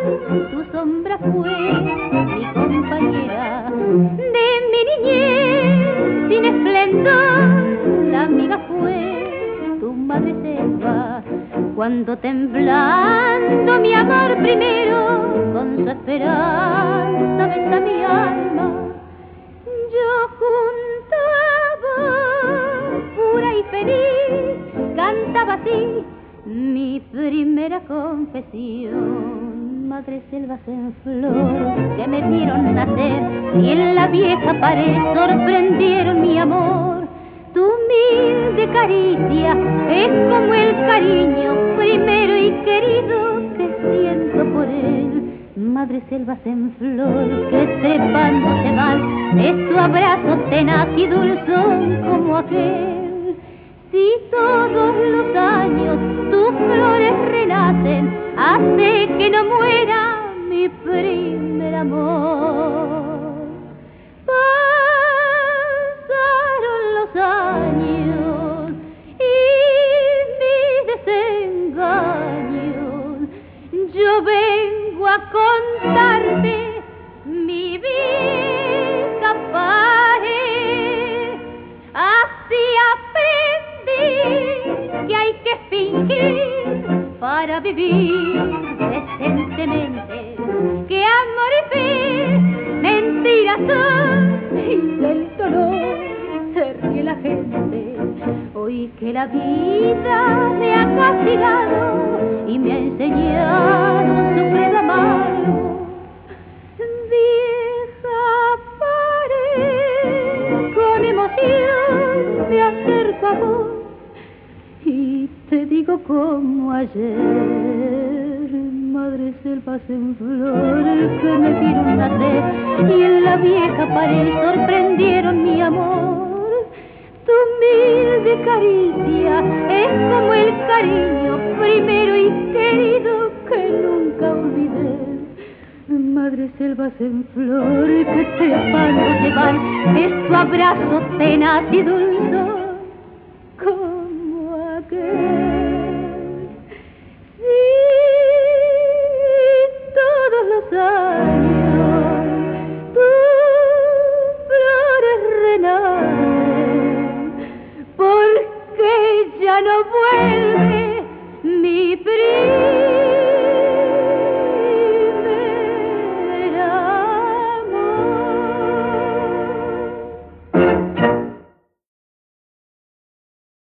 tu sombra fue mi compañera de mi niñez sin esplendor. La amiga fue tu madre selva, cuando temblando mi amor primero, con su esperanza besa mi alma. Yo juntaba, pura y feliz, cantaba así mi primera confesión. Madre selvas en flor que me vieron nacer y en la vieja pared sorprendieron mi amor. Tu humilde caricia es como el cariño primero y querido que siento por él. Madre selvas en flor que trepando se van, es tu abrazo tenaz y dulzón como aquel. Si todos los años tus flores renacen, hace que no muera mi primer amor. Pasaron los años y mis desengaños, yo vengo a contarte mi vida pared. Así aprendí que hay que fingir para vivir decentemente, que amor y fe mentiras son y del dolor se ríe la gente. Hoy que la vida me ha castigado y me ha enseñado su credo amargo, vieja pared, con emoción me acerco a vos y te digo como ayer. Madre selvas en flor que me vieron nacer y en la vieja pared sorprendieron mi amor. Tu humilde caricia es como el cariño primero y querido que nunca olvidé. Madre selvas en flor que trepando se van, es tu abrazo tenaz y dulzón